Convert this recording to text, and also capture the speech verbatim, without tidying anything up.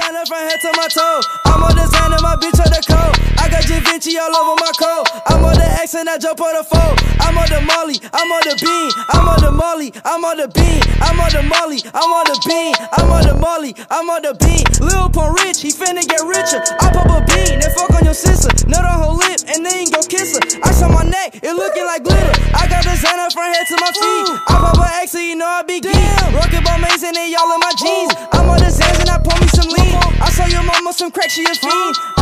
designer from head to my toe. I'm a designer, my bitch on the code. I got Da Vinci all over my coat. I'm on the X and I jump on the four. I'm on the Molly, I'm on the bean. I'm on the Molly, I'm on the bean. I'm on the Molly, I'm on the bean. I'm on the Molly, I'm on the bean. Lil Pump rich, he finna get richer. I pop a bean, then fuck on your sister. Nut on her lip, and then go kiss her. Ice on my neck, it looking like glitter. I got designer from head to my feet. I pop a X, so you know I be geek. Rockin' by Mason and y'all in my jeans. I'm on the Zans and I pour me some lean. I saw your mama some crack, she a fiend.